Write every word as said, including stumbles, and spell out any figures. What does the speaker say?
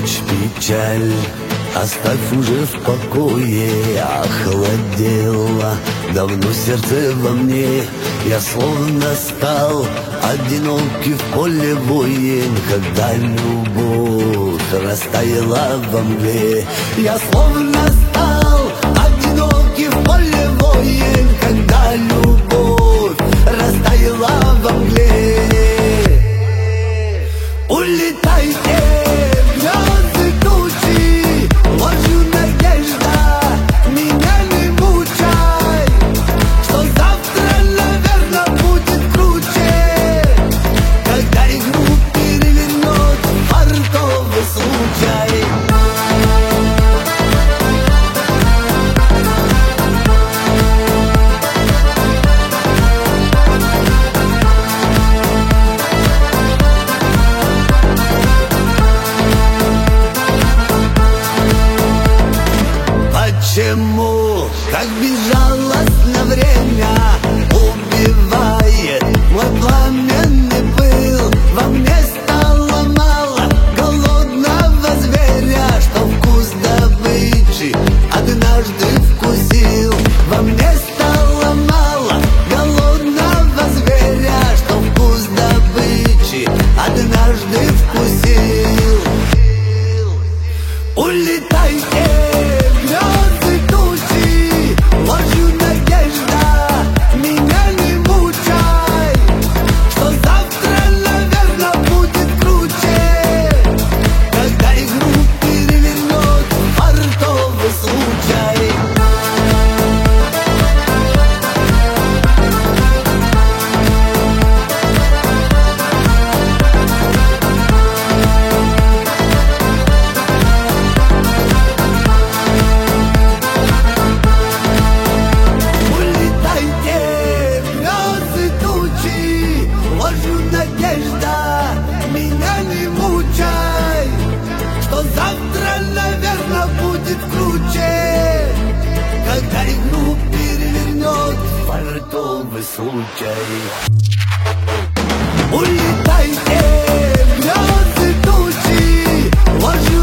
ночь, печаль, оставь уже в покое. Охладело давно сердце во мне, я словно стал одинокий в поле воин. Когда любовь растаяла во мгле, я словно стал одинокий в поле воин. Когда любовь растаяла во мгле. Улетайте, грозы тучи, ложью надежда, меня не мучай, что завтра, наверное, будет круче, когда игру перевернет фартовый случай. Почему, как безжалостно время убивает мой пламенный пыл? Во мне стало мало голодного зверя, что вкус добычи однажды вкусил. Во мне стало мало голодного зверя, что вкус добычи однажды вкусил. Улетайте, грозы тучи, ложью надежда, меня не мучай, что завтра, наверное, будет круче, когда игру перевернет фартовый случай. Надежда, меня не мучай, что завтра, наверное, будет круче, когда игру перевернет фартовый случай. Улетайте, грозы тучи, ложью